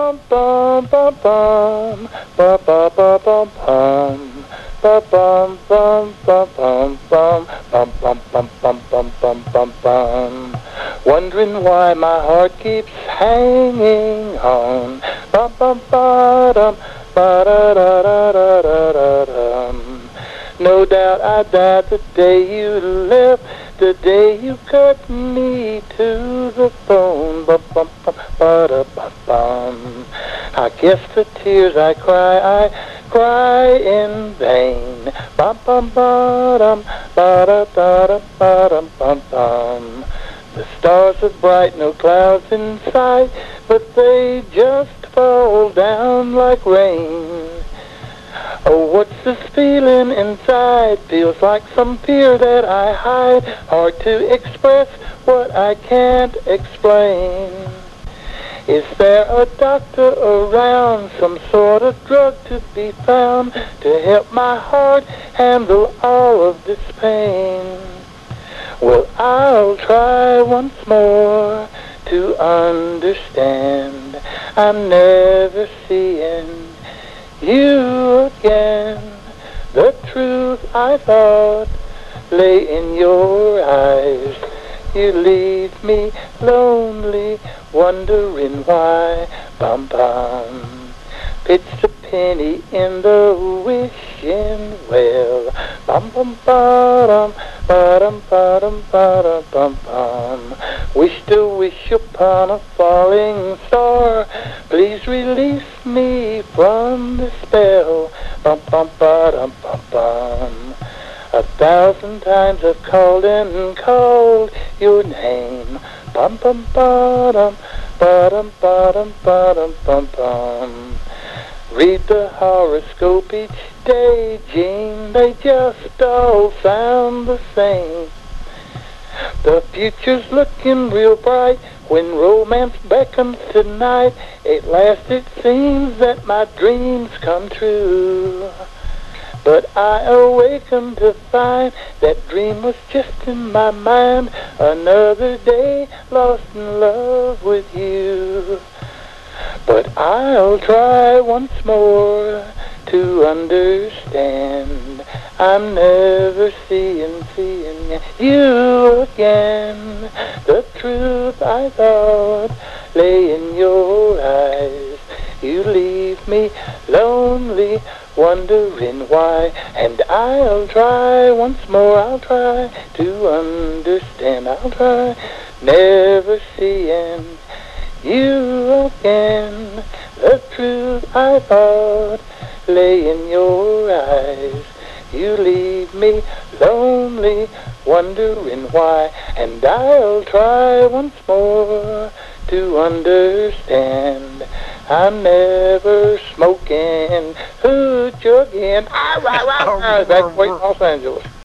bum bum bum bum ba ba ba bum bum ba bum bum bum bum bum bum bum bum bum bum bum bum bum. Wondering why my heart keeps hanging on. Bum bum ba dum ba da da da da da da dum. No doubt I died the day you left, the day you cut me to the bone. Bum bum bum ba da bum bum. I guess the tears I cry in vain. Bum bum ba dum ba da da da ba dum bum bum. The stars are bright, no clouds in sight, but they just fall down like rain. Oh, what's this feeling inside? Feels like some fear that I hide. Hard to express what I can't explain. Is there a doctor around? Some sort of drug to be found to help my heart handle all of this pain? Well, I'll try once more to understand. I'm never seeing you again. The truth I thought lay in your eyes. You leave me lonely, wondering why. Bum bum. Pitch a penny in the wishing well. Bum bum ba-dum, ba-dum, ba-dum, ba-dum, bum bum. Wish to wish upon a falling star. Please release me from the spell. Bum bum ba-dum, bum bum. 1,000 times I've called and called your name. Bum bum ba-dum, ba-dum, ba-dum, ba-dum, bum bum. Read the horoscope each day, Jean, they just all sound the same. The future's looking real bright when romance beckons tonight. At last it seems that my dreams come true. But I awaken to find that dream was just in my mind. Another day lost in love with you. But I'll try once more to understand. I'm never seeing you again. The truth I thought lay in your eyes. You leave me lonely, wondering why. And I'll try once more, I'll try to understand. I'll try never seeing you again. The truth I thought lay in your eyes. You leave me lonely, wondering why. And I'll try once more to understand. I'm never smoking hooch again. Back in Los Angeles.